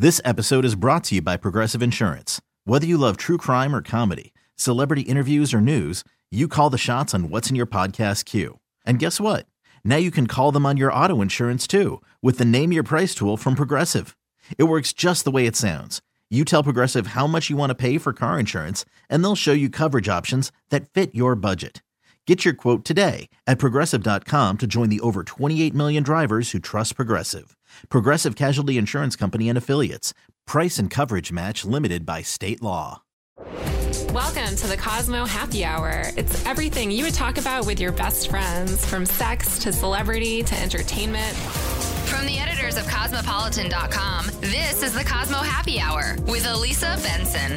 This episode is brought to you by Progressive Insurance. Whether you love true crime or comedy, celebrity interviews or news, you call the shots on what's in your podcast queue. And guess what? Now you can call them on your auto insurance too with the Name Your Price tool from Progressive. It works just the way it sounds. You tell Progressive how much you want to pay for car insurance, and they'll show you coverage options that fit your budget. Get your quote today at Progressive.com to join the over 28 million drivers who trust Progressive. Progressive Casualty Insurance Company and Affiliates. Price and coverage match limited by state law. Welcome to the Cosmo Happy Hour. It's everything you would talk about with your best friends, from sex to celebrity to entertainment. From the editors of Cosmopolitan.com, this is the Cosmo Happy Hour with Elisa Benson.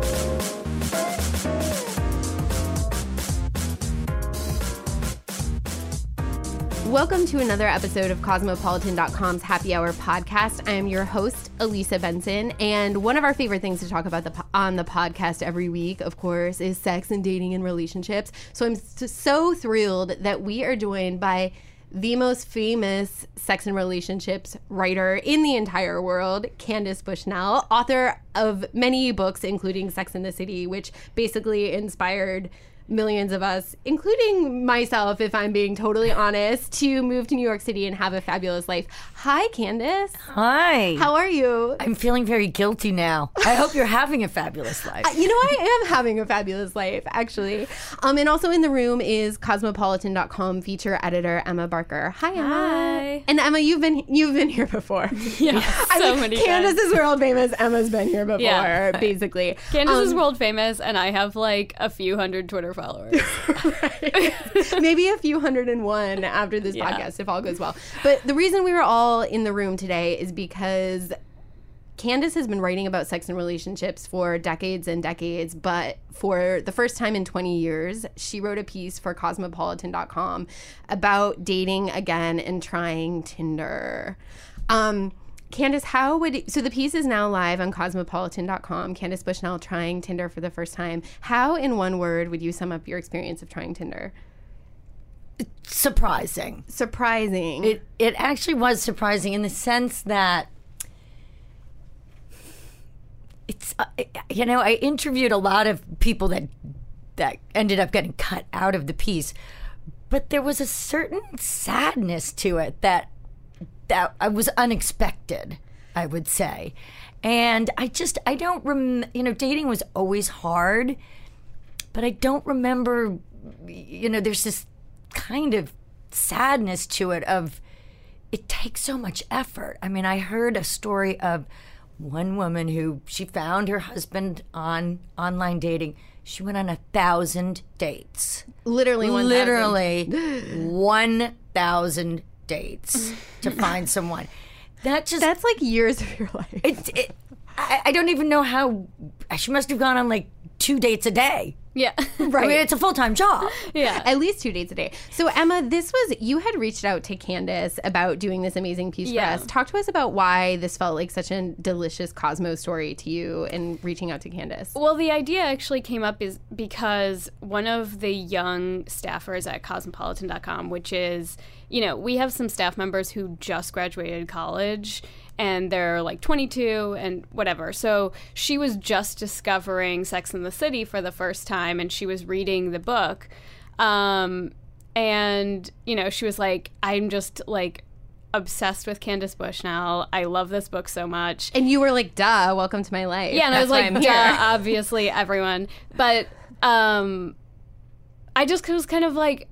Welcome to another episode of Cosmopolitan.com's Happy Hour podcast. I am your host, Elisa Benson, and one of our favorite things to talk about on the podcast every week, of course, is sex and dating and relationships. So I'm so thrilled that we are joined by the most famous sex and relationships writer in the entire world, Candace Bushnell, author of many books, including Sex and the City, which basically inspired millions of us, including myself, if I'm being totally honest, to move to New York City and have a fabulous life. Hi, Candace. Hi. How are you? I'm feeling very guilty now. I hope you're having a fabulous life. I am having a fabulous life, actually. And also in the room is Cosmopolitan.com feature editor Emma Barker. Hi, Emma. Hi. And Emma, you've been here before. Yeah, so many times. Candace is world famous. Emma's been here before, basically. Candace is world famous, and I have like a few hundred Twitter followers. Right. Maybe a few 101 after this podcast, if all goes well. But the reason we were all in the room today is because Candace has been writing about sex and relationships for decades and decades, but for the first time in 20 years, she wrote a piece for Cosmopolitan.com about dating again and trying Tinder. Candace, so the piece is now live on Cosmopolitan.com. Candace Bushnell trying Tinder for the first time. How, in one word, would you sum up your experience of trying Tinder? Surprising. Surprising. It actually was surprising in the sense that it's, I interviewed a lot of people that ended up getting cut out of the piece, but there was a certain sadness to it that was unexpected, I would say. And I don't remember, dating was always hard, but I don't remember, there's this kind of sadness to it of, it takes so much effort. I mean, I heard a story of one woman who, she found her husband on online dating. She went on 1,000 dates. Literally 1,000 dates to find someone. That's like years of your life. I don't even know how. She must have gone on like 2 dates a day. Yeah. Right. I mean, it's a full-time job. Yeah. At least 2 dates a day. So, Emma, you had reached out to Candace about doing this amazing piece for us. Talk to us about why this felt like such a delicious Cosmo story to you and reaching out to Candace. Well, the idea actually came up is because one of the young staffers at Cosmopolitan.com, which is, we have some staff members who just graduated college and they're like 22 and whatever. So she was just discovering Sex and the City for the first time, and she was reading the book. And, she was like, I'm just like obsessed with Candace Bushnell. I love this book so much. And you were like, duh, welcome to my life. Yeah, and I was like, That's duh, why I'm here. obviously, everyone. But I just was kind of like,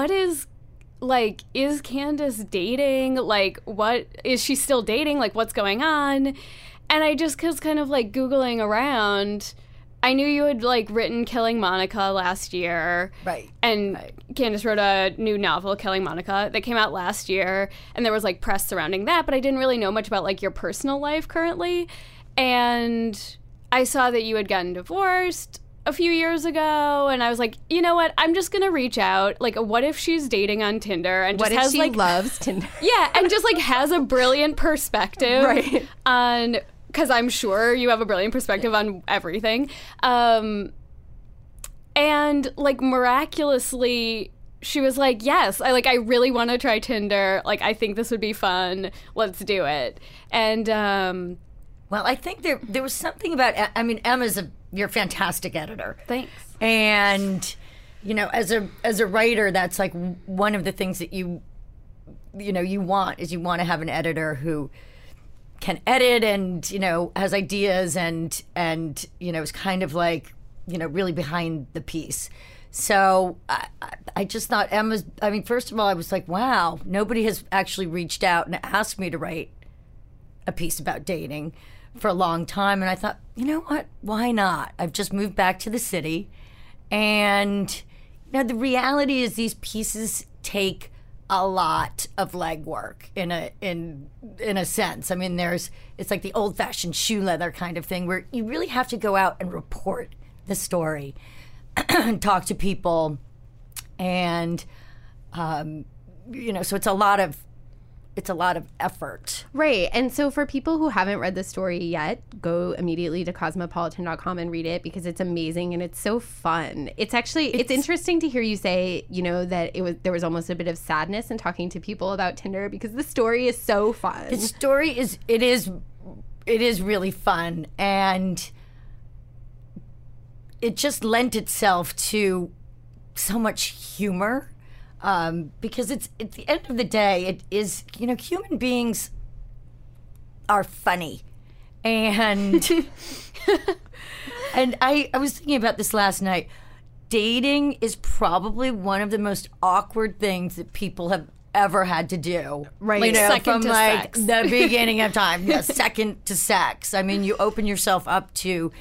is Candace dating? Like, what, is she still dating? Like, what's going on? And I just was kind of like Googling around. I knew you had like written Killing Monica last year. Right. And right. Candace wrote a new novel, Killing Monica, that came out last year. And there was like press surrounding that, but I didn't really know much about like your personal life currently. And I saw that you had gotten divorced a few years ago, and I was like, you know what? I'm just gonna reach out. Like, what if she's dating on Tinder and just what if has she like loves Tinder? Yeah, and just like has a brilliant perspective Right. on, because I'm sure you have a brilliant perspective on everything. And like miraculously, she was like, yes, I really want to try Tinder. Like, I think this would be fun. Let's do it. And Well, I think there was something about, I mean, you're a fantastic editor. Thanks. And, as a writer, that's like one of the things that you want to have an editor who can edit and, has ideas and is kind of like, really behind the piece. So I just thought first of all, I was like, wow, nobody has actually reached out and asked me to write a piece about dating for a long time. And I thought, you know what? Why not? I've just moved back to the city. And, the reality is these pieces take a lot of legwork in a sense. I mean, it's like the old-fashioned shoe leather kind of thing where you really have to go out and report the story and talk to people. And, so it's a lot of effort. Right. And so for people who haven't read the story yet, go immediately to cosmopolitan.com and read it because it's amazing and it's so fun. It's interesting to hear you say, that there was almost a bit of sadness in talking to people about Tinder because the story is so fun. The story is really fun, and it just lent itself to so much humor. Because it's at the end of the day, it is, human beings are funny. And and I was thinking about this last night. Dating is probably one of the most awkward things that people have ever had to do. Right. Second from to sex. The beginning of time. Yeah, second to sex. I mean, you open yourself up to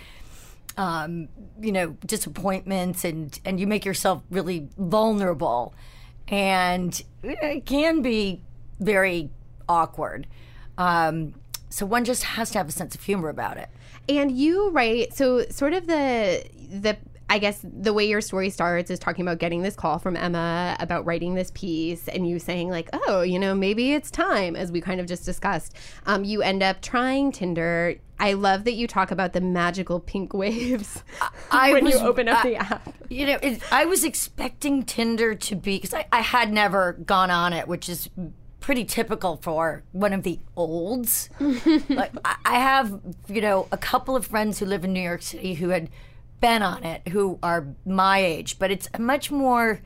disappointments and you make yourself really vulnerable. And it can be very awkward. So one just has to have a sense of humor about it. And you write, so sort of I guess the way your story starts is talking about getting this call from Emma about writing this piece and you saying like, oh, maybe it's time, as we kind of just discussed. You end up trying Tinder. I love that you talk about the magical pink waves when you open up the app. I was expecting Tinder to be, because I had never gone on it, which is pretty typical for one of the olds. Like I have, a couple of friends who live in New York City who had been on it, who are my age, but it's a much more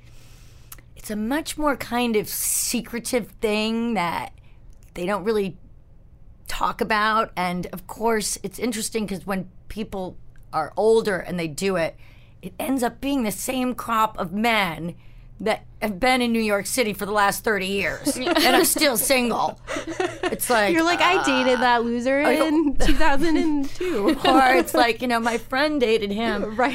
kind of secretive thing that they don't really talk about. And of course, it's interesting because when people are older and they do it, it ends up being the same crop of men that have been in New York City for the last 30 years and are still single. It's like... You're like, I dated that loser in 2002. Or it's like, my friend dated him. Right.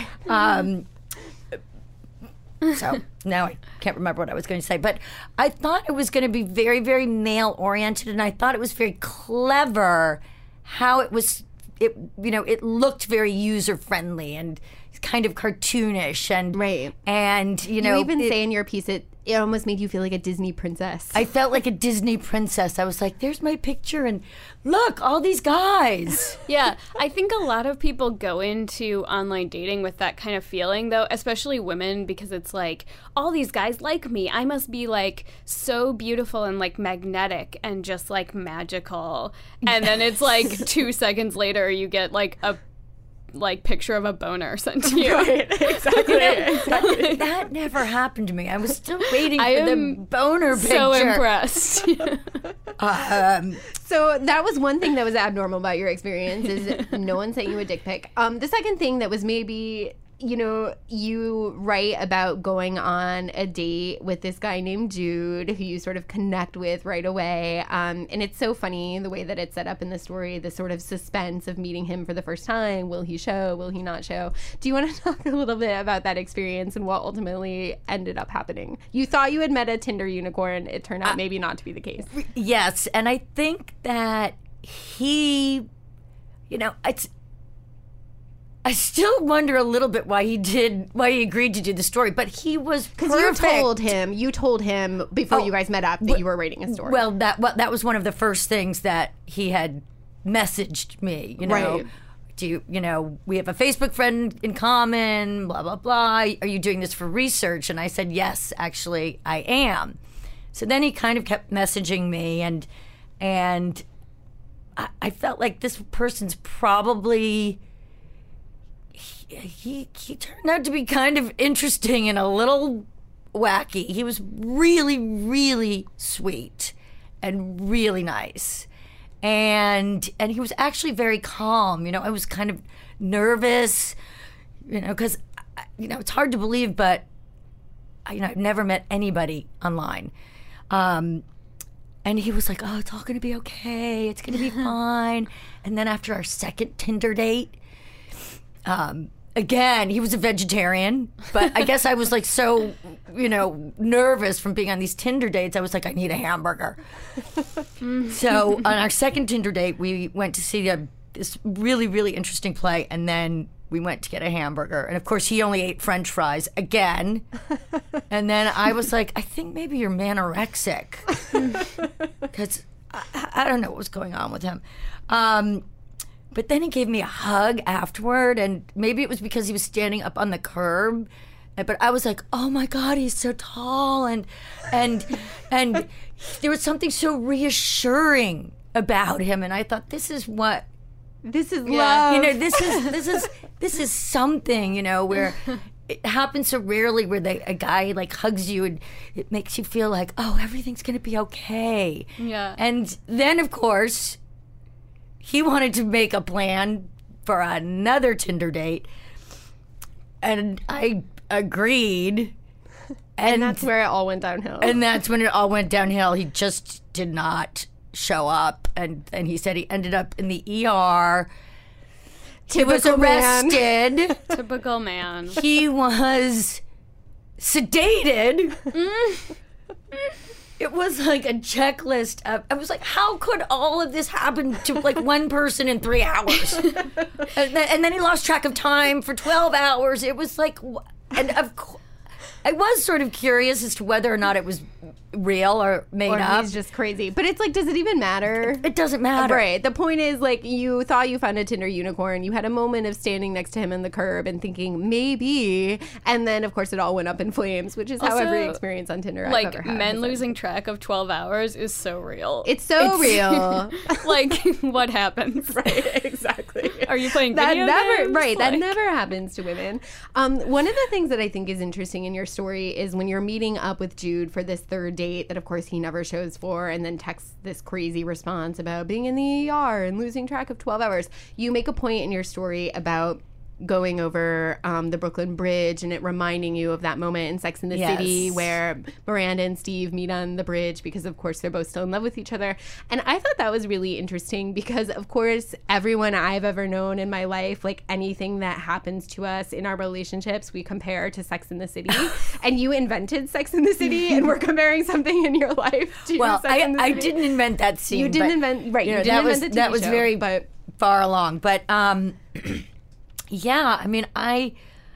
So now I can't remember what I was going to say. But I thought it was going to be very, very male-oriented, and I thought it was very clever how it was... It looked very user-friendly and kind of cartoonish and right. And you even say in your piece it almost made you feel like a Disney princess. I felt like a Disney princess. I was like, there's my picture and look, all these guys. Yeah, I think a lot of people go into online dating with that kind of feeling though, especially women, because it's like, all these guys like me. I must be like so beautiful and like magnetic and just like magical. And then it's like 2 seconds later you get like a picture of a boner sent to you. Right, exactly. That never happened to me. I was still waiting for the boner picture. So impressed. So that was one thing that was abnormal about your experience is no one sent you a dick pic. The second thing that was maybe... you write about going on a date with this guy named Jude who you sort of connect with right away. And it's so funny the way that it's set up in the story, the sort of suspense of meeting him for the first time. Will he show? Will he not show? Do you want to talk a little bit about that experience and what ultimately ended up happening? You thought you had met a Tinder unicorn. It turned out maybe not to be the case. Yes. And I think that he, I still wonder a little bit why he agreed to do the story, but he was perfect. Because you told him before you guys met up that you were writing a story. Well, that was one of the first things that he had messaged me, Right. We have a Facebook friend in common, blah, blah, blah. Are you doing this for research? And I said, yes, actually, I am. So then he kind of kept messaging me and I felt like this person's probably, he turned out to be kind of interesting and a little wacky. He was really, really sweet and really nice. And he was actually very calm. I was kind of nervous, because, it's hard to believe, but, I've never met anybody online. And he was like, oh, it's all going to be okay. It's going to be fine. And then after our second Tinder date, again, he was a vegetarian, but I guess I was like so, nervous from being on these Tinder dates. I was like, I need a hamburger. So on our second Tinder date, we went to see this really, really interesting play, and then we went to get a hamburger. And of course, he only ate French fries again. And then I was like, I think maybe you're manorexic. Because I don't know what was going on with him. But then he gave me a hug afterward, and maybe it was because he was standing up on the curb. But I was like, oh my God, he's so tall. And there was something so reassuring about him. And I thought, this is love. This is something, where it happens so rarely where a guy like hugs you and it makes you feel like, oh, everything's going to be okay. Yeah. And then, of course, he wanted to make a plan for another Tinder date. And I agreed. And that's where it all went downhill. And that's when it all went downhill. He just did not show up, and he said he ended up in the ER. He was arrested. Typical man. He was sedated. It was like a checklist of, I was like, how could all of this happen to like one person in 3 hours? and then he lost track of time for 12 hours. It was like, and of course, I was sort of curious as to whether or not it was real or made up. He's just crazy. But it's like, does it even matter? It doesn't matter. Right. The point is, like, you thought you found a Tinder unicorn. You had a moment of standing next to him on the curb and thinking, maybe. And then, of course, it all went up in flames, which is how every experience on Tinder I've ever had. Men losing track of 12 hours is so real. It's real. Like, what happens? Right, exactly. Are you playing video games? Right, that never happens to women. One of the things that I think is interesting in your story is when you're meeting up with Jude for this third date that, of course, he never shows for, and then texts this crazy response about being in the ER and losing track of 12 hours. You make a point in your story about going over the Brooklyn Bridge and it reminding you of that moment in Sex and the City where Miranda and Steve meet on the bridge because, of course, they're both still in love with each other. And I thought that was really interesting because, of course, everyone I've ever known in my life, like anything that happens to us in our relationships, we compare to Sex and the City. And you invented Sex and the City and we're comparing something in your life to Sex and the City. I didn't invent that scene. You didn't invent, right. You didn't invent the TV that was show, very far along. But yeah, I mean, I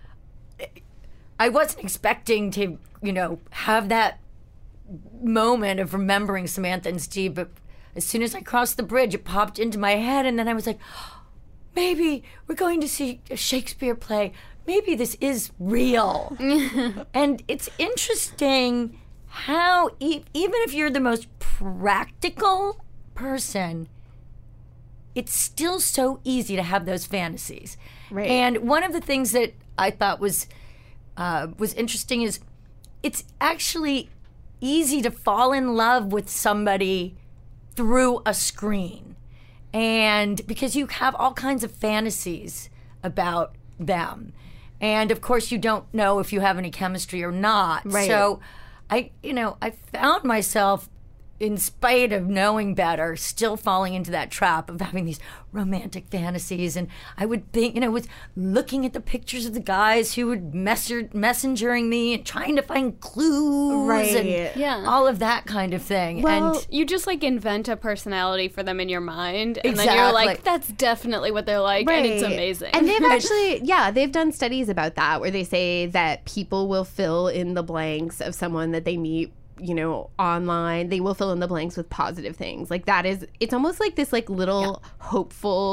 wasn't expecting to, have that moment of remembering Samantha and Steve, but as soon as I crossed the bridge, it popped into my head, and then I was like, maybe we're going to see a Shakespeare play. Maybe this is real. And it's interesting how, even if you're the most practical person, it's still so easy to have those fantasies. Right. And one of the things that I thought was interesting is it's actually easy to fall in love with somebody through a screen. And because you have all kinds of fantasies about them. And of course you don't know if you have any chemistry or not. Right. So I found myself, in spite of knowing better, still falling into that trap of having these romantic fantasies. And I would think, was looking at the pictures of the guys who would messengering me and trying to find clues and all of that kind of thing. Well, and you just like invent a personality for them in your mind, and then you're like, that's definitely what they're like, and it's amazing. And they've actually, they've done studies about that where they say that people will fill in the blanks of someone that they meet online. They will fill in the blanks with positive things. Like that is, it's almost like this like little hopeful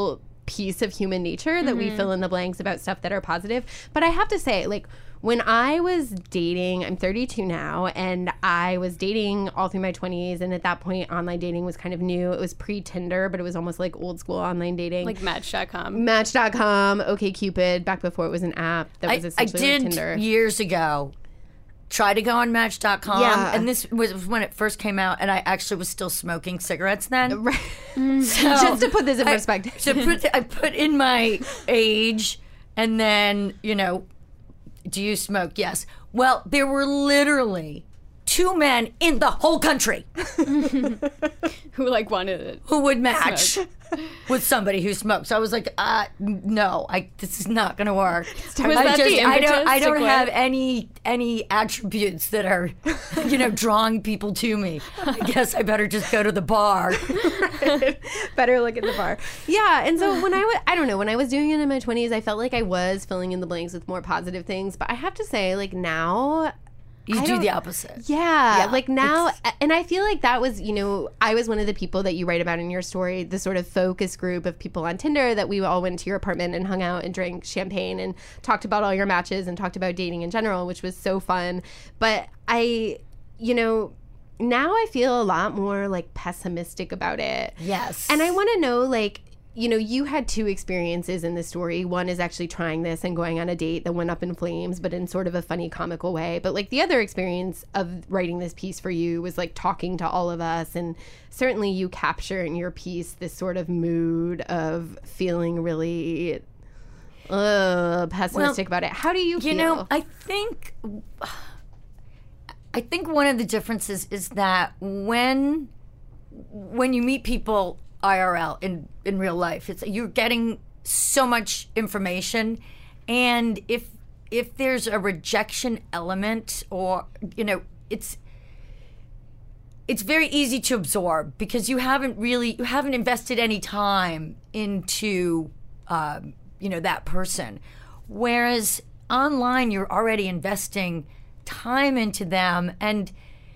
piece of human nature that we fill in the blanks about stuff that are positive. But I have to say, like, when I was dating, I'm 32 now, and I was dating all through my 20s, and at that point, online dating was kind of new. It was pre-Tinder, but it was almost like old school online dating. Like Match.com. Match.com, OkCupid, back before it was an app that was essentially like Tinder. I did years ago try to go on Match.com, and this was when it first came out, and I actually was still smoking cigarettes then. Right. So Just to put this in perspective. I put in my age, and then, you know, do you smoke? Yes. Well, there were literally 2 men in the whole country Who like wanted it. who would match with somebody who smokes. I was like, no, this is not going to work. Was that the impetus I to don't quit? have any attributes that are, you know, drawing people to me. I guess I better just go to the bar. Better look at the bar. Yeah, and so when I don't know, when I was doing it in my 20s, I felt like I was filling in the blanks with more positive things. But I have to say, like, now... You do the opposite. Yeah, like now, and I feel like that was, you know, I was one of the people that you write about in your story, the sort of focus group of people on Tinder that we all went to your apartment and hung out and drank champagne and talked about all your matches and talked about dating in general, which was so fun. But you know, now I feel a lot more like pessimistic about it. Yes. And I want to know, like, you know, you had 2 experiences in this story. One is actually trying this and going on a date that went up in flames, but in sort of a funny, comical way. But like the other experience of writing this piece for you was like talking to all of us. And certainly you capture in your piece this sort of mood of feeling really pessimistic about it. How do you feel? You know, I think one of the differences is that when you meet people IRL in real life, you're getting so much information, and if there's a rejection element, or, you know, it's very easy to absorb because you haven't invested any time into you know, that person, whereas online you're already investing time into them, and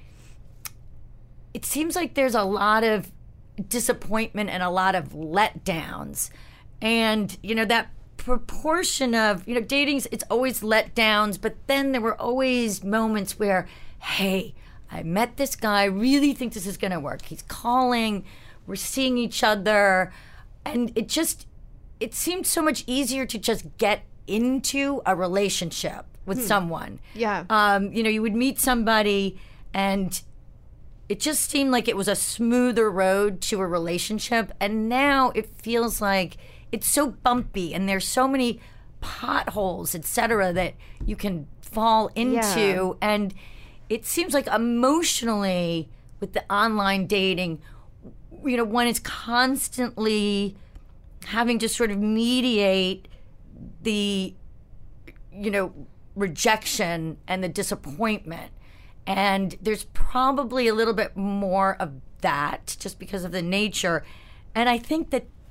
it seems like there's a lot of disappointment and a lot of letdowns. And, you know, that proportion of, you know, dating's, it's always letdowns, but then there were always moments where, hey, I met this guy, I really think this is going to work. He's calling, we're seeing each other. And it seemed so much easier to just get into a relationship with someone. Yeah. You know, you would meet somebody and it just seemed like it was a smoother road to a relationship. And now it feels like it's so bumpy and there's so many potholes, et cetera, that you can fall into. Yeah. And it seems like emotionally with the online dating, you know, one is constantly having to sort of mediate the, you know, rejection and the disappointment. And there's probably a little bit more of that just because of the nature. And I think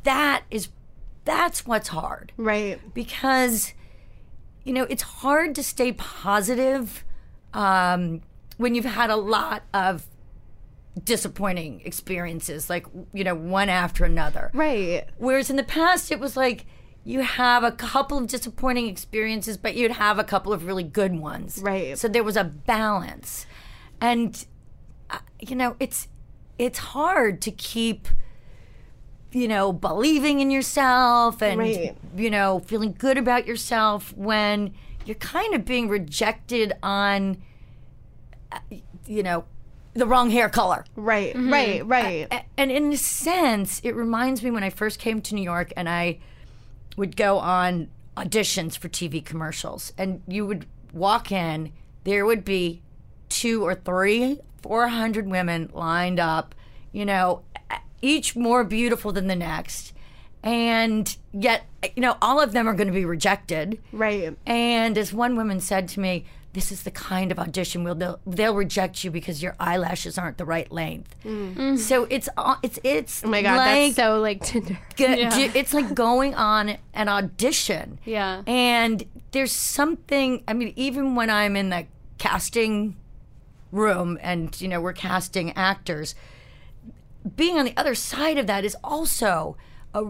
that's what's hard. Right. Because, you know, it's hard to stay positive when you've had a lot of disappointing experiences, like, you know, one after another. Right. Whereas in the past, it was like you have a couple of disappointing experiences, but you'd have a couple of really good ones. Right. So there was a balance. And, you know, it's hard to keep, you know, believing in yourself and, Right. you know, feeling good about yourself when you're kind of being rejected on, you know, the wrong hair color. Right. Mm-hmm. Right. And in a sense, it reminds me when I first came to New York and I would go on auditions for TV commercials, and you would walk in, there would be 200 or 300, 400 women lined up, you know, each more beautiful than the next. And yet, you know, all of them are going to be rejected. Right. And as one woman said to me, this is the kind of audition where they'll reject you because your eyelashes aren't the right length. So it's Oh my God, like, that's so like Tinder. it's like going on an audition. Yeah. And there's something, I mean, even when I'm in the casting room and, you know, we're casting actors, being on the other side of that is also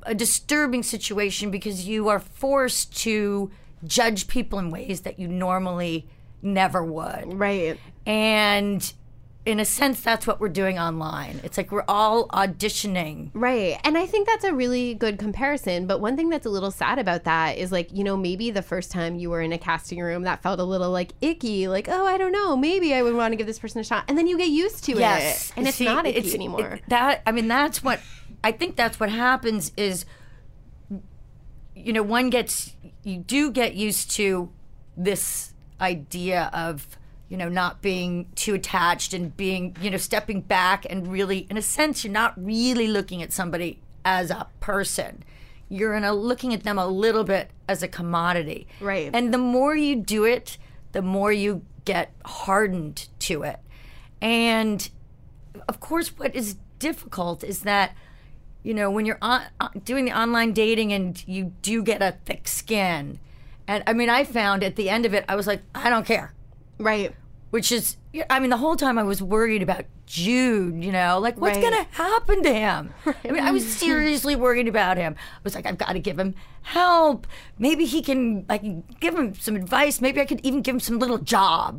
a disturbing situation because you are forced to judge people in ways that you normally never would. Right. And in a sense, that's what we're doing online. It's like we're all auditioning. Right. And I think that's a really good comparison. But one thing that's a little sad about that is like, you know, maybe the first time you were in a casting room, that felt a little like icky. Like, oh, I don't know. Maybe I would want to give this person a shot. And then you get used to it. And it's not icky anymore. That's what, I think that's what happens is, you know, you do get used to this idea of, you know, not being too attached and being, you know, stepping back and really, in a sense, you're not really looking at somebody as a person. You're looking at them a little bit as a commodity. Right. And the more you do it, the more you get hardened to it. And of course, what is difficult is that, you know, when you're doing the online dating and you do get a thick skin. And I mean, I found at the end of it, I was like, I don't care. Right. Which is, I mean, the whole time I was worried about Jude, you know, like what's Right. going to happen to him? Right. I mean, I was seriously worried about him. I was like, I've got to give him help. Maybe I can give him some advice. Maybe I could even give him some little job.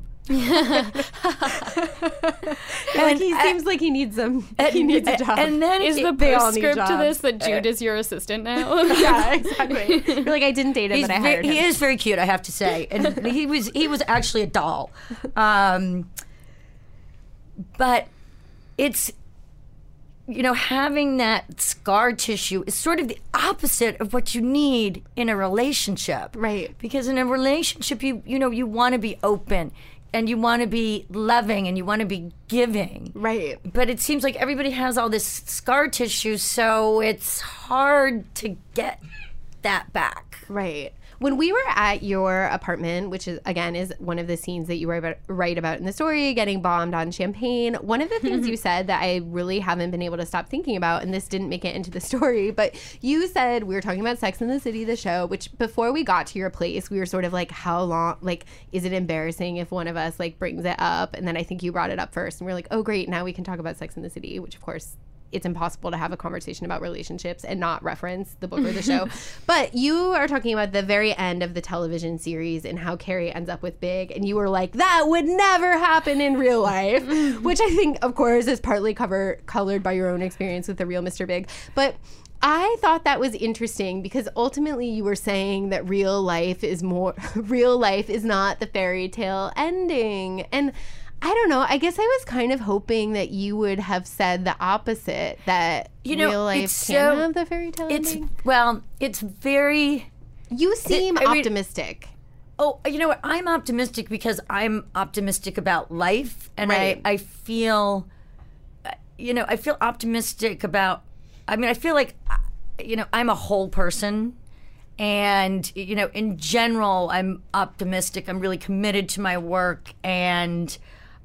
Like he seems like he needs a job. And then Is the they all need postscript to jobs. this that Jude is your assistant now? Yeah, exactly. You're like, I didn't date him, but I hired him. He is very cute, I have to say, and he was actually a doll. But it's, you know, having that scar tissue is sort of the opposite of what you need in a relationship. Right. Because in a relationship, you want to be open and you want to be loving and you want to be giving. Right. But it seems like everybody has all this scar tissue, so it's hard to get that back. Right. When we were at your apartment, which is again is one of the scenes that you write about in the story, getting bombed on champagne, one of the things you said that I really haven't been able to stop thinking about, and this didn't make it into the story, but you said, we were talking about Sex and the City, the show, which before we got to your place, we were sort of like, how long, like, is it embarrassing if one of us like brings it up? And then I think you brought it up first, and we were like, oh great, now we can talk about Sex and the City, which of course it's impossible to have a conversation about relationships and not reference the book or the show. But you are talking about the very end of the television series and how Carrie ends up with Big, and you were like, that would never happen in real life, which I think, of course, is partly colored by your own experience with the real Mr. Big. But I thought that was interesting because ultimately you were saying that real life is not the fairy tale ending. And I don't know. I guess I was kind of hoping that you would have said the opposite, that real life can have the fairy tale ending. It's very... You seem optimistic. Oh, you know what? I'm optimistic because I'm optimistic about life. And Right. I feel, I feel optimistic about... I mean, I feel like, I'm a whole person. And, in general, I'm optimistic. I'm really committed to my work. And...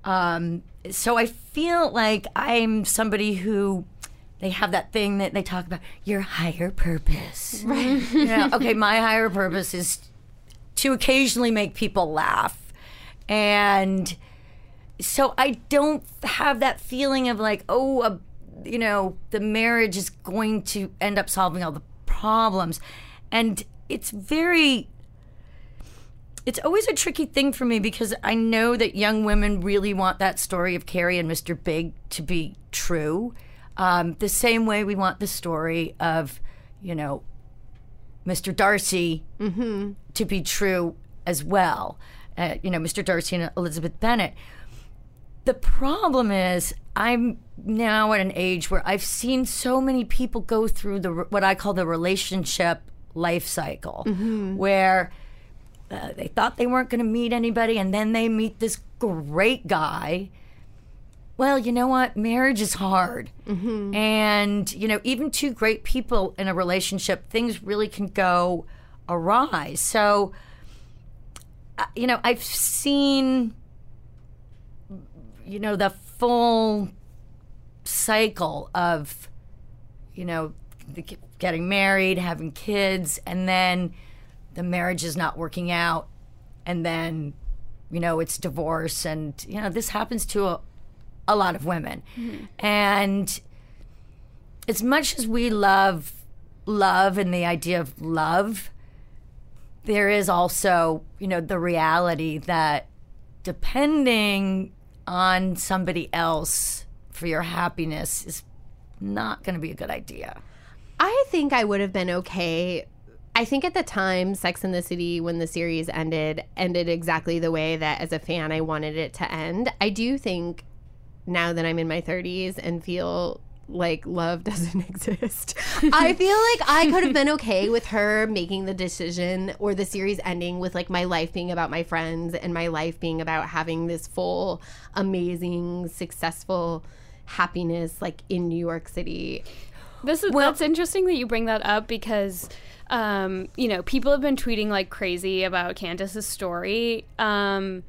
so I feel like I'm somebody who, they have that thing that they talk about, your higher purpose. Right. Okay, my higher purpose is to occasionally make people laugh. And so I don't have that feeling of like, the marriage is going to end up solving all the problems. And it's always a tricky thing for me because I know that young women really want that story of Carrie and Mr. Big to be true. The same way we want the story of, Mr. Darcy to be true as well. Mr. Darcy and Elizabeth Bennet. The problem is I'm now at an age where I've seen so many people go through what I call the relationship life cycle, where... they thought they weren't going to meet anybody, and then they meet this great guy. Well, you know what? Marriage is hard. And, even two great people in a relationship, things really can go awry. So, I've seen, the full cycle of, getting married, having kids, and then the marriage is not working out, and then, it's divorce, and, this happens to a lot of women. And as much as we love love and the idea of love, there is also, the reality that depending on somebody else for your happiness is not going to be a good idea. I think I would have been okay. I think at the time, Sex and the City, when the series ended exactly the way that as a fan I wanted it to end. I do think now that I'm in my 30s and feel like love doesn't exist, I feel like I could have been okay with her making the decision or the series ending with like my life being about my friends and my life being about having this full, amazing, successful happiness like in New York City. That's interesting that you bring that up because people have been tweeting like crazy about Candace's story. And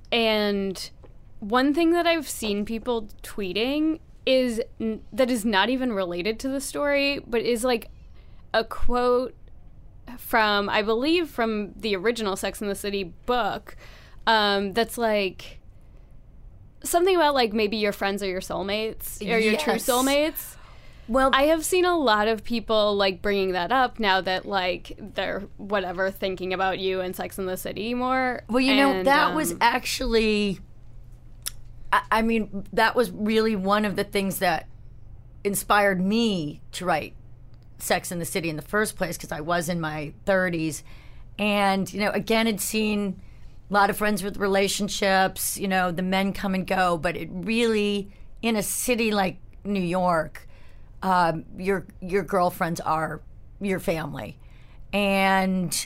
one thing that I've seen people tweeting is that is not even related to the story, but is like a quote from, I believe, from the original Sex and the City book. That's like something about like maybe your friends are your soulmates or your true soulmates. Well, I have seen a lot of people like bringing that up now that like they're thinking about you and Sex and the City more. Well, that was actually, I mean, that was really one of the things that inspired me to write Sex and the City in the first place, because I was in my 30s. And, again, had seen a lot of friends with relationships, the men come and go. But it really, in a city like New York, your girlfriends are your family. And,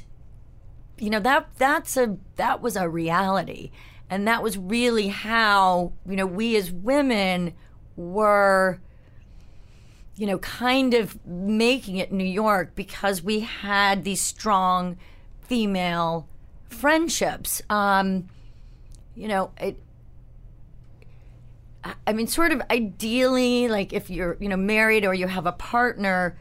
that was a reality. And that was really how, we as women were, kind of making it in New York because we had these strong female friendships. Sort of ideally, like if you're, married or you have a partner,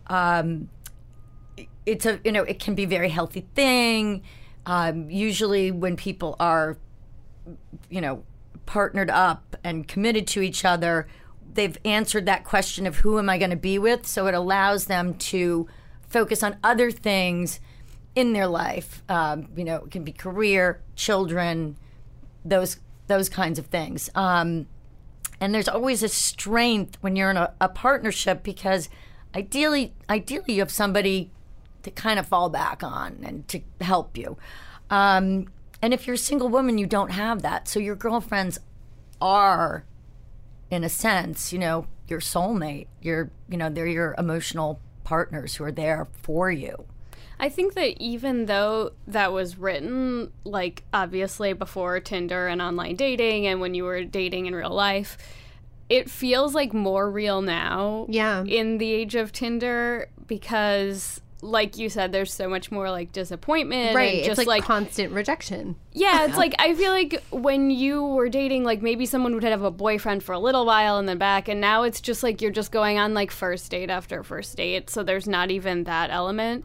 it's it can be a very healthy thing. Usually when people are, partnered up and committed to each other, they've answered that question of who am I going to be with? So it allows them to focus on other things in their life. It can be career, children, those kinds of things. And there's always a strength when you're in a partnership because ideally you have somebody to kind of fall back on and to help you. And if you're a single woman, you don't have that. So your girlfriends are, in a sense, your soulmate. They're your emotional partners who are there for you. I think that even though that was written, like, obviously before Tinder and online dating and when you were dating in real life, it feels like more real now. Yeah. In the age of Tinder because, like you said, there's so much more, like, disappointment. Right. And just, it's like constant rejection. Yeah, it's like, I feel like when you were dating, like, maybe someone would have a boyfriend for a little while and then back, and now it's just, like, you're just going on, like, first date after first date, so there's not even that element.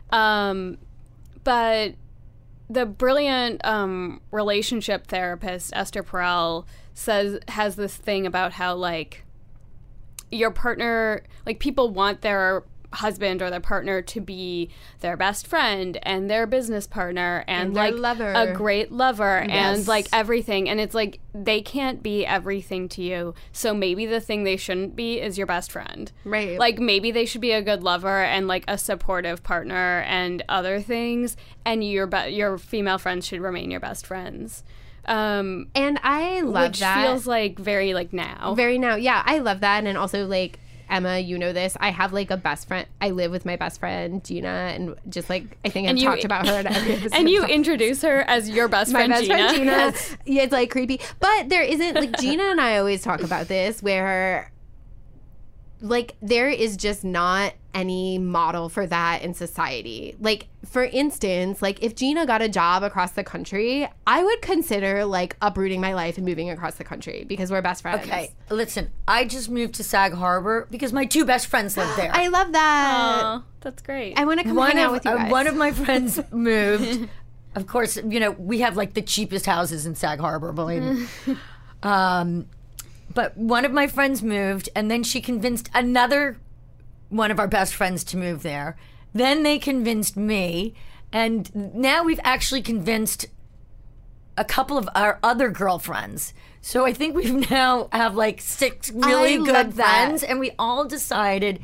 But the brilliant relationship therapist, Esther Perel, has this thing about how, like, your partner, like, people want their husband or their partner to be their best friend and their business partner and like lover. A great lover. Yes. And like everything, and it's like they can't be everything to you, so maybe the thing they shouldn't be is your best friend, right? Like maybe they should be a good lover and like a supportive partner and other things, and your female friends should remain your best friends. And I love which that. Feels like very like now. Very now. Yeah, I love that. And also like Emma, you know this. I have like a best friend. I live with my best friend Gina, and just like I think I've talked about her in every episode. And you introduce her as your best friend, my best Gina. friend Gina. Yeah, it's like creepy, but there isn't like Gina and I always talk about this where like there is just not any model for that in society. Like for instance, like if Gina got a job across the country, I would consider like uprooting my life and moving across the country because we're best friends. Okay, listen, I just moved to Sag Harbor because my two best friends live there. I love that. Oh, that's great. I want to come hang out with you guys. One of my friends moved. Of course, we have like the cheapest houses in Sag Harbor, believe me. But one of my friends moved, and then she convinced another one of our best friends to move there. Then they convinced me. And now we've actually convinced a couple of our other girlfriends. So I think we've now have like 6 really good friends. And we all decided,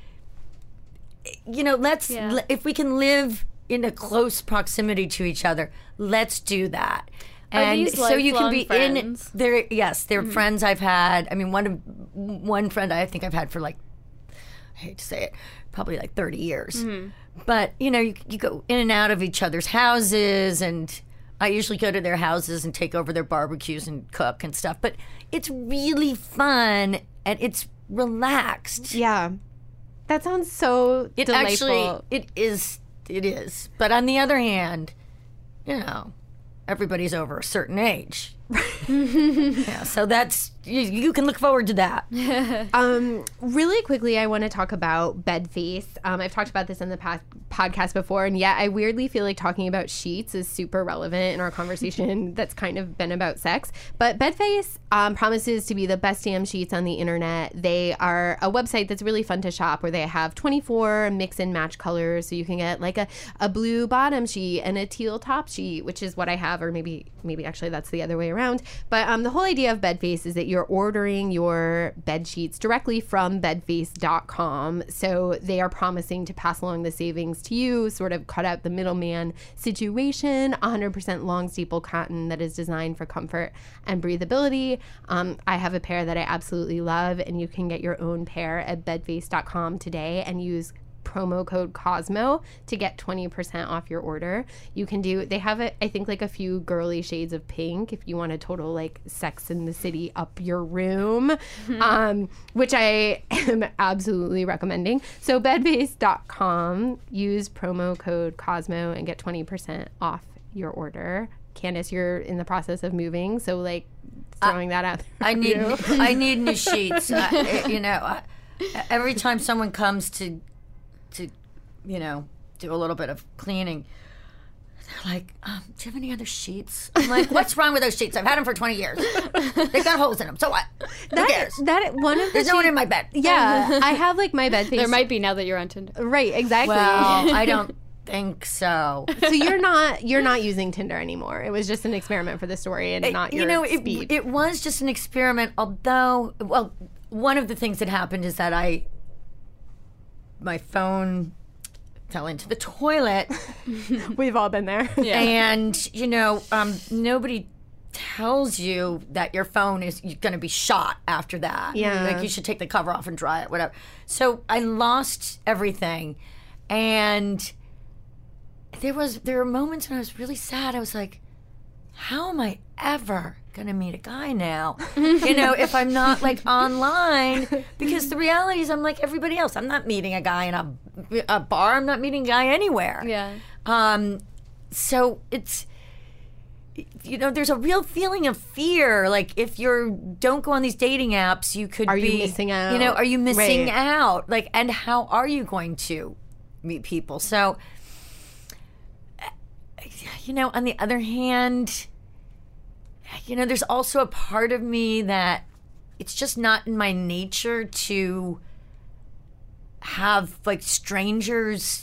if we can live in a close proximity to each other, let's do that. And so you can be friends? In there. Yes, they're friends I've had. I mean, one friend I think I've had for like, I hate to say it, probably like 30 years. But you go in and out of each other's houses, and I usually go to their houses and take over their barbecues and cook and stuff. But it's really fun and it's relaxed. Yeah, that sounds so delightful. Actually, it is. But on the other hand, everybody's over a certain age. Yeah, so that's you can look forward to that. Really quickly, I want to talk about bed face. I've talked about this in the past podcast before, and yet I weirdly feel like talking about sheets is super relevant in our conversation that's kind of been about sex. But bed face promises to be the best damn sheets on the internet. They are a website that's really fun to shop, where they have 24 mix and match colors, so you can get like a blue bottom sheet and a teal top sheet, which is what I have, or maybe actually that's the other way around. But the whole idea of Bedface is that you're ordering your bed sheets directly from bedface.com. So they are promising to pass along the savings to you, sort of cut out the middleman situation. 100% long staple cotton that is designed for comfort and breathability. I have a pair that I absolutely love, and you can get your own pair at bedface.com today and use promo code Cosmo to get 20% off your order. They have I think like a few girly shades of pink if you want a total like Sex in the City up your room, which I am absolutely recommending. So bedbase.com, use promo code Cosmo and get 20% off your order. Candace, you're in the process of moving, so like throwing that out there. I need new sheets. Every time someone comes to do a little bit of cleaning, they're like, do you have any other sheets? I'm like, what's wrong with those sheets? I've had them for 20 years. They've got holes in them. So what? Who cares? There's no one in my bed. Yeah, I have like my bed face. There might be now that you're on Tinder. Right, exactly. Well, I don't think so. So you're not using Tinder anymore. It was just an experiment for the story and not your speed. It was just an experiment, although, well, one of the things that happened is that my phone fell into the toilet. We've all been there. Yeah. And, nobody tells you that your phone is going to be shot after that. Yeah. Like, you should take the cover off and dry it, whatever. So I lost everything. And there were moments when I was really sad. I was like, how am I ever gonna meet a guy now? If I'm not like online, because the reality is I'm like everybody else. I'm not meeting a guy in a bar. I'm not meeting a guy anywhere. Yeah. So it's, there's a real feeling of fear. Like if don't go on these dating apps, you could Are you missing out? Are you missing Right. out? Like, and how are you going to meet people? So, on the other hand, there's also a part of me that it's just not in my nature to have like strangers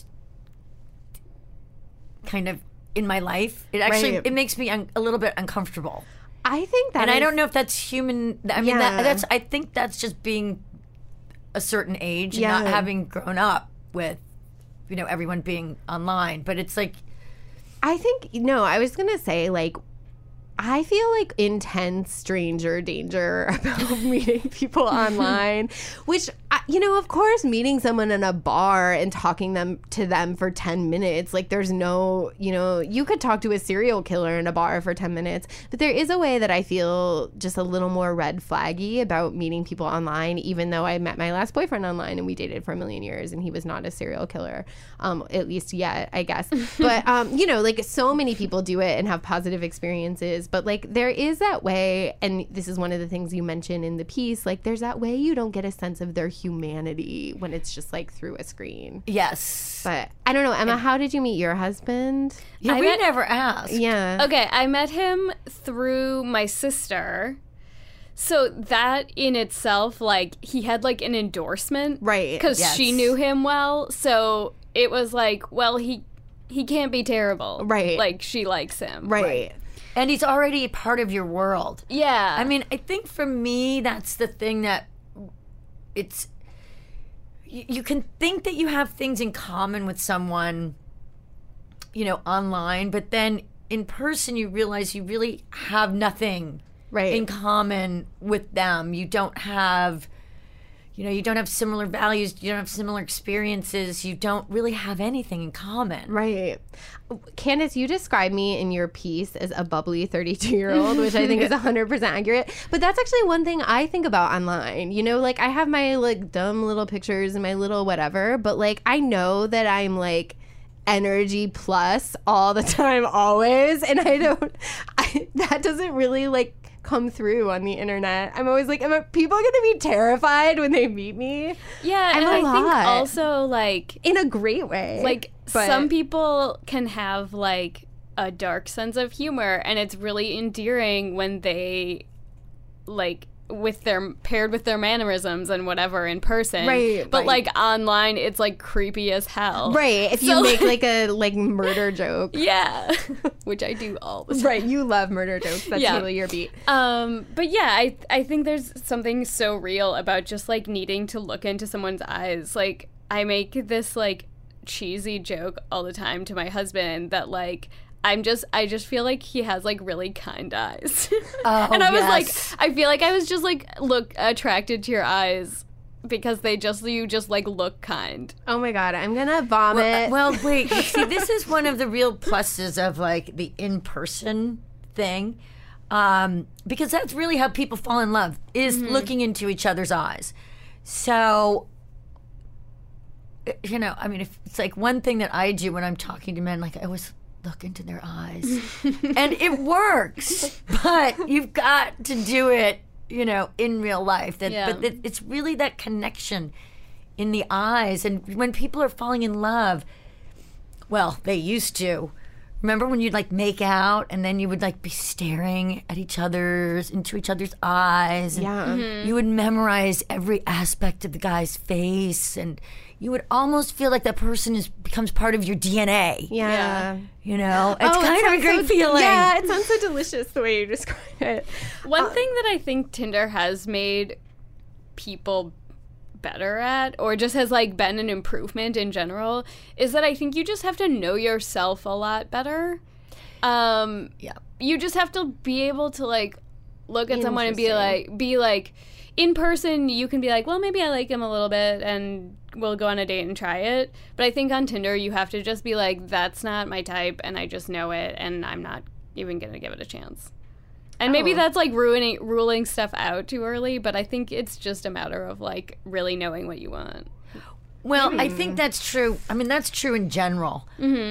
kind of in my life. It actually, Right. it makes me a little bit uncomfortable. I think that And I don't know if that's human. I mean, Yeah. I think that's just being a certain age and Yeah. not having grown up with, everyone being online. But it's like, I think, I was going to say, like, I feel like intense stranger danger about meeting people online, which, of course, meeting someone in a bar and talking to them for 10 minutes, like there's no, you could talk to a serial killer in a bar for 10 minutes, but there is a way that I feel just a little more red flaggy about meeting people online, even though I met my last boyfriend online and we dated for a million years and he was not a serial killer, at least yet, I guess. But, like so many people do it and have positive experiences. But like there is that way, and this is one of the things you mentioned in the piece, like there's that way you don't get a sense of their humanity when it's just like through a screen. yes. But I don't know, Emma, how did you meet your husband? Yeah, we never asked. Yeah. Okay, I met him through my sister. So that in itself, like, he had, like, an endorsement. Right. Because Yes. she knew him well. So it was like, well, he can't be terrible. Right. Like, she likes him. Right. And he's already a part of your world. Yeah. I mean, I think for me, that's the thing that it's. You can think that you have things in common with someone, you know, online, but then in person, you realize you really have nothing Right. in common with them. You don't have, you know, you don't have similar values. You don't have similar experiences. You don't really have anything in common. Right. Candace, you described me in your piece as a bubbly 32-year-old, which I think is 100% accurate. But that's actually one thing I think about online. You know, like, I have my, like, dumb little pictures and my little whatever, but, like, I know that I'm, like, energy plus all the time, always. And that doesn't really, like, come through on the internet. I'm always like, are people going to be terrified when they meet me? yeah, I'm and a I think lot. also, like, In a great way. like, But- some people can have, like, a dark sense of humor, and it's really endearing when they, like, paired with their mannerisms and whatever in person. Right, But, right. like, online, it's, like, creepy as hell. Right. If you make, like, a, like, murder joke. Yeah. Which I do all the time. Right, you love murder jokes. That's Yeah. totally your beat. But yeah, I think there's something so real about just, like, needing to look into someone's eyes. Like, I make this, like, cheesy joke all the time to my husband that, like, I just feel like he has, like, really kind eyes. Oh, and I was yes. like, I feel like I was just, like, attracted to your eyes because you just, like, look kind. Oh my God, I'm gonna vomit. Well, wait. You see, this is one of the real pluses of, like, the in-person thing, because that's really how people fall in love, is looking into each other's eyes. So, you know, I mean, if it's like one thing that I do when I'm talking to men, like, I always look into their eyes, and it works. But you've got to do it, you know, in real life. Yeah. But it's really that connection in the eyes. And when people are falling in love, well, they used to. Remember when you'd, like, make out and then you would, like, be staring at into each other's eyes. And Yeah. you would memorize every aspect of the guy's face, and you would almost feel like that person becomes part of your DNA. Yeah. You know, it's Oh, it kind of a sounds great so- feeling. Yeah, it sounds so delicious the way you describe it. One thing that I think Tinder has made people better at, or just has, like, been an improvement in general, is that I think you just have to know yourself a lot better. Yeah. You just have to be able to, like, look at someone and be like in person you can be like, well, maybe I like him a little bit and we'll go on a date and try it. But I think on Tinder you have to just be like, that's not my type and I just know it and I'm not even gonna give it a chance. And maybe that's, like, ruling stuff out too early, but I think it's just a matter of, like, really knowing what you want. Well, I think that's true. I mean, that's true in general.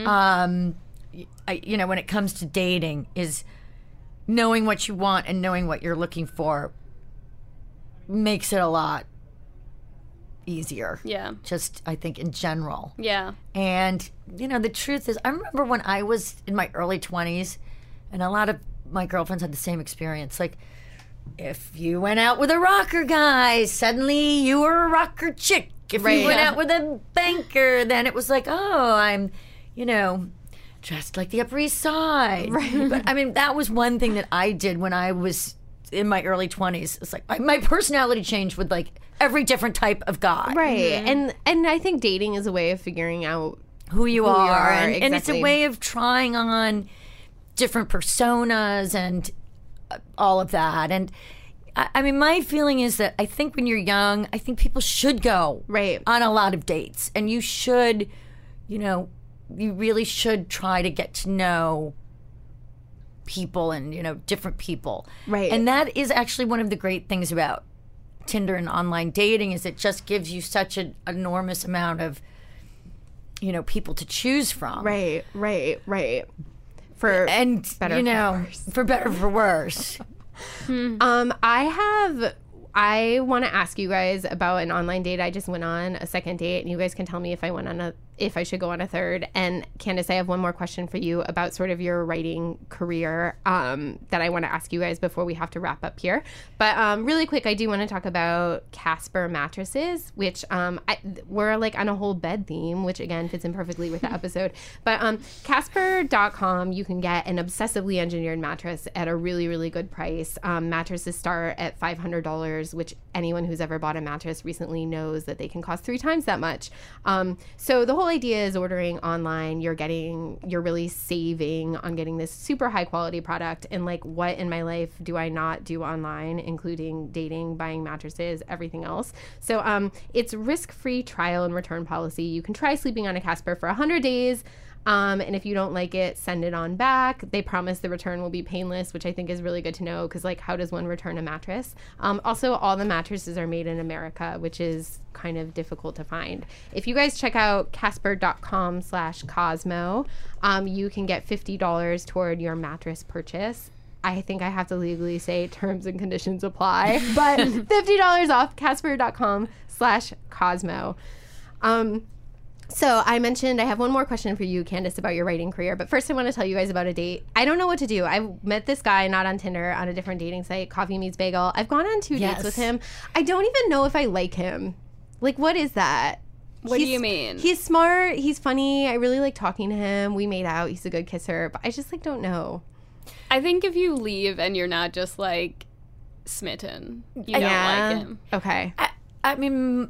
You know, when it comes to dating, is knowing what you want and knowing what you're looking for makes it a lot easier. Yeah. Just, I think, in general. Yeah. And, you know, the truth is, I remember when I was in my early 20s, and a lot of my girlfriends had the same experience. Like, if you went out with a rocker guy, suddenly you were a rocker chick. If Right. you went Yeah. out with a banker, then it was like, oh, I'm, you know, dressed like the Upper East Side. Right. But, I mean, that was one thing that I did when I was in my early 20s. It's like my personality changed with, like, every different type of guy. Right. And I think dating is a way of figuring out Who you are. And it's a exactly. way of trying on different personas and all of that. And I mean, my feeling is that I think when you're young, I think people should go Right. on a lot of dates. And you should, you know, you really should try to get to know people and, you know, different people. Right. And that is actually one of the great things about Tinder and online dating, is it just gives you such an enormous amount of, you know, people to choose from. Right. For And, better you for know, for better or for worse. I want to ask you guys about an online date I just went on, a second date, and you guys can tell me if I went on if I should go on a third. And Candace, I have one more question for you about sort of your writing career that I want to ask you guys before we have to wrap up here. But really quick, I do want to talk about Casper mattresses, which we're like on a whole bed theme, which again fits in perfectly with the episode. But Casper.com, you can get an obsessively engineered mattress at a really, really good price. Mattresses start at $500, which anyone who's ever bought a mattress recently knows that they can cost 3 times that much. So the whole idea is ordering online, you're really saving on getting this super high quality product. And like, what in my life do I not do online, including dating, buying mattresses, everything else? So it's risk-free trial and return policy. You can try sleeping on a Casper for 100 days. And if you don't like it, send it on back. They promise the return will be painless, which I think is really good to know, because like, how does one return a mattress? Also, all the mattresses are made in America, which is kind of difficult to find. If you guys check out Casper.com/Cosmo, you can get $50 toward your mattress purchase. I think I have to legally say terms and conditions apply, but $50 off Casper.com/Cosmo. So I mentioned I have one more question for you, Candace, about your writing career. But first I want to tell you guys about a date. I don't know what to do. I met this guy, not on Tinder, on a different dating site, Coffee Meets Bagel. I've gone on 2 dates with him. I don't even know if I like him. Like, what is that? What do you mean? He's smart. He's funny. I really like talking to him. We made out. He's a good kisser. But I just, like, don't know. I think if you leave and you're not just, like, smitten, you don't like him. Okay. I mean,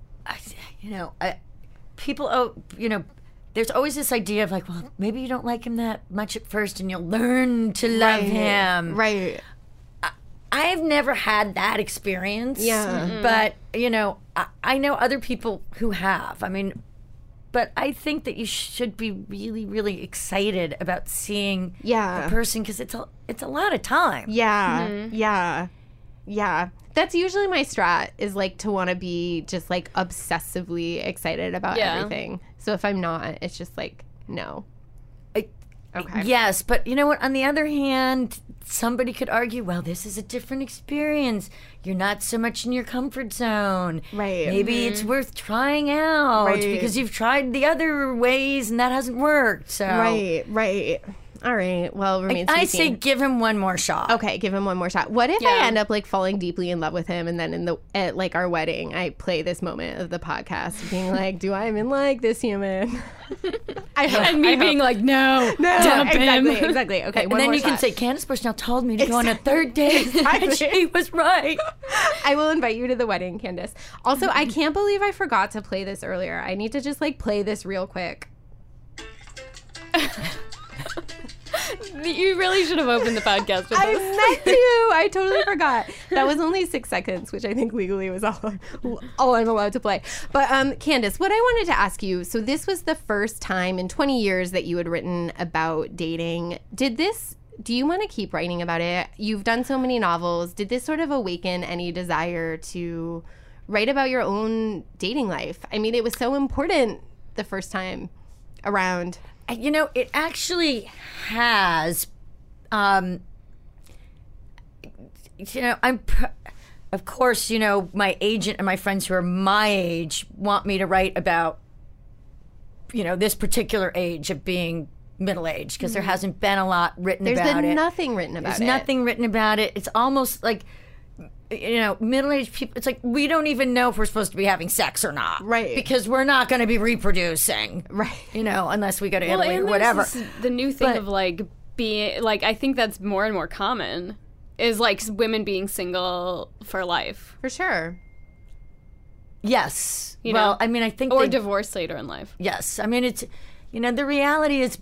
people, there's always this idea of like, well, maybe you don't like him that much at first and you'll learn to love him. Right. I've never had that experience. Yeah. Mm-mm. But, I know other people who have. I mean, but I think that you should be really, really excited about seeing a person, because it's a lot of time. Yeah. Mm-hmm. Yeah. That's usually my strat, is like to want to be just like obsessively excited about everything. So if I'm not, it's just like, no. Okay. Yes, but you know what? On the other hand, somebody could argue, well, this is a different experience. You're not so much in your comfort zone. Right. Maybe it's worth trying out because you've tried the other ways and that hasn't worked. So Right. All right. Well, remains to be I seen. say give him one more shot. Okay, give him one more shot. What if I end up like falling deeply in love with him, and then at like our wedding, I play this moment of the podcast being like, "Do I'm in like this human?" And me being like, "No, dump him." Exactly. Okay, And then you can say, Candace Bushnell told me to go on a third date. And she was right. I will invite you to the wedding, Candace. Also, I can't believe I forgot to play this earlier. I need to just like play this real quick. You really should have opened the podcast with I this. meant to. I totally forgot. That was only 6 seconds, which I think legally was all I'm allowed to play. But Candace, what I wanted to ask you, so this was the first time in 20 years that you had written about dating. Do you want to keep writing about it? You've done so many novels. Did this sort of awaken any desire to write about your own dating life? I mean, it was so important the first time around. It actually has. Of course, my agent and my friends who are my age want me to write about, this particular age of being middle-aged, because there hasn't been a lot written about it. There's been nothing written about it. There's nothing written about it. It's almost like, middle-aged people, it's like we don't even know if we're supposed to be having sex or not. Right. Because we're not going to be reproducing. Right. Unless we go to Italy or and whatever. The new thing of like being, like, I think that's more and more common, is like women being single for life. For sure. Yes. You know? I think or divorced later in life. Yes. I mean, it's, the reality is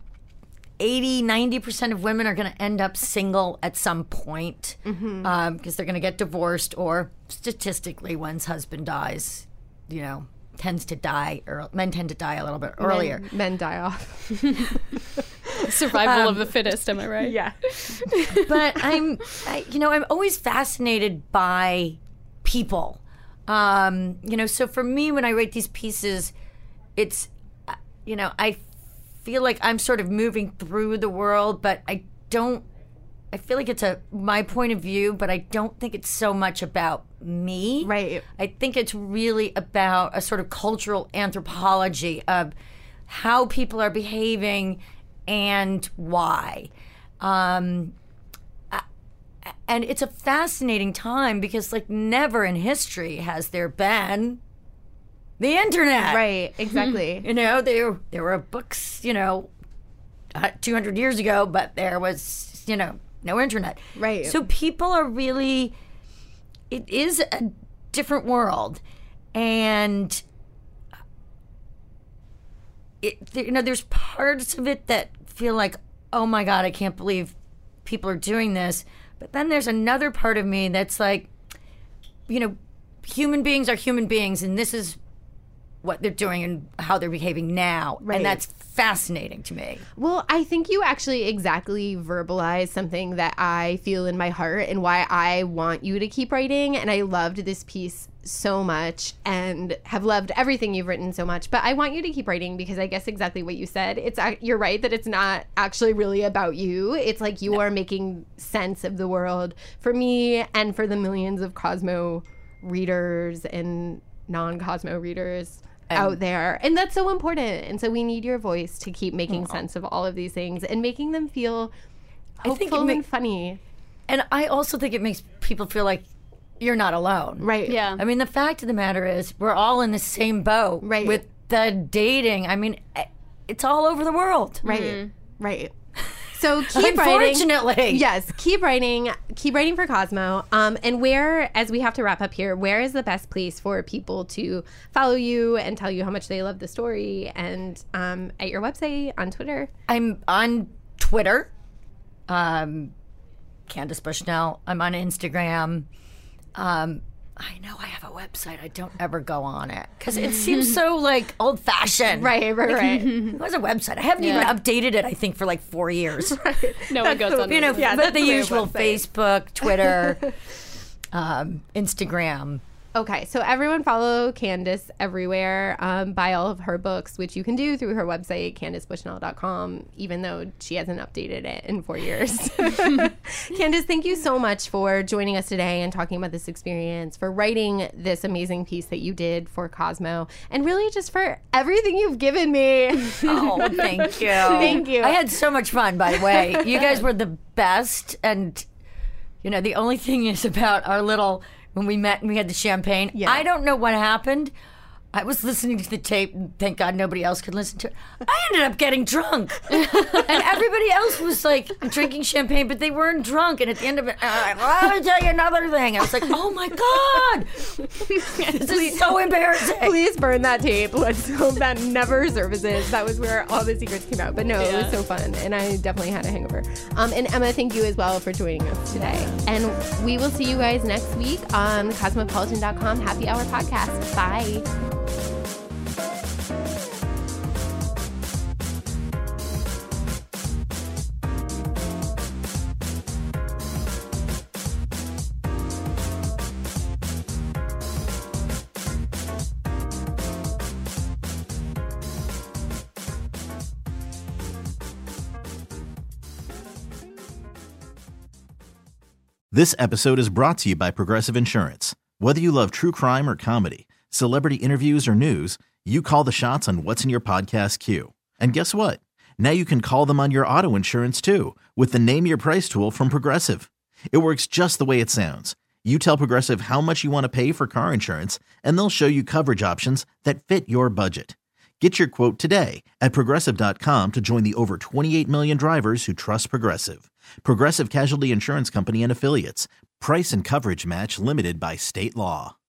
80-90% of women are going to end up single at some point, because they're going to get divorced, or statistically, one's husband dies, tends to die, or men tend to die a little bit earlier. Men die off. Survival of the fittest, am I right? Yeah. But I'm always fascinated by people. So for me, when I write these pieces, it's, I feel like I'm sort of moving through the world, but I feel like it's my point of view, but I don't think it's so much about me. Right. I think it's really about a sort of cultural anthropology of how people are behaving and why. And it's a fascinating time because, like, never in history has there been the internet. Right, exactly. You know, there were books, 200 years ago, but there was, no internet. Right. So people are really, it is a different world. And, there's parts of it that feel like, oh my God, I can't believe people are doing this. But then there's another part of me that's like, human beings are human beings, and this is what they're doing and how they're behaving now. Right. And that's fascinating to me. Well, I think you actually exactly verbalized something that I feel in my heart and why I want you to keep writing. And I loved this piece so much and have loved everything you've written so much. But I want you to keep writing because I guess exactly what you said. You're right that it's not actually really about you. It's like you are making sense of the world for me and for the millions of Cosmo readers and non-Cosmo readers out there. And that's so important. And so we need your voice to keep making sense of all of these things and making them feel hopeful and funny. And I also think it makes people feel like you're not alone. Right. Yeah. I mean, the fact of the matter is we're all in the same boat Right. with the dating. I mean, it's all over the world. Right. Right. So keep writing. Unfortunately. Yes, keep writing for Cosmo. And where, as we have to wrap up here, where is the best place for people to follow you and tell you how much they love the story? And at your website, on Twitter? I'm on Twitter, Candace Bushnell. I'm on Instagram. I know I have a website. I don't ever go on it because it seems so like old fashioned. Right. It was a website. I haven't even updated it, I think, for like 4 years. No one goes on. But the usual Facebook, Twitter, Instagram. Okay, so everyone follow Candace everywhere. Buy all of her books, which you can do through her website, CandaceBushnell.com, even though she hasn't updated it in 4 years. Candace, thank you so much for joining us today and talking about this experience, for writing this amazing piece that you did for Cosmo, and really just for everything you've given me. Oh, thank you. Thank you. I had so much fun, by the way. You guys were the best. And, the only thing is about our little... When we met and we had the champagne, I don't know what happened. I was listening to the tape, and thank God nobody else could listen to it. I ended up getting drunk. And everybody else was like drinking champagne, but they weren't drunk. And at the end of it, I was like, let me tell you another thing. I was like, oh my God. This is so embarrassing. Please burn that tape. Let's hope that never surfaces. That was where all the secrets came out. But no, it was so fun. And I definitely had a hangover. And Emma, thank you as well for joining us today. And we will see you guys next week on the Cosmopolitan.com Happy Hour podcast. Bye. This episode is brought to you by Progressive Insurance. Whether you love true crime or comedy, celebrity interviews or news, you call the shots on what's in your podcast queue. And guess what? Now you can call them on your auto insurance too with the Name Your Price tool from Progressive. It works just the way it sounds. You tell Progressive how much you want to pay for car insurance, and they'll show you coverage options that fit your budget. Get your quote today at Progressive.com to join the over 28 million drivers who trust Progressive. Progressive Casualty Insurance Company and Affiliates. Price and coverage match limited by state law.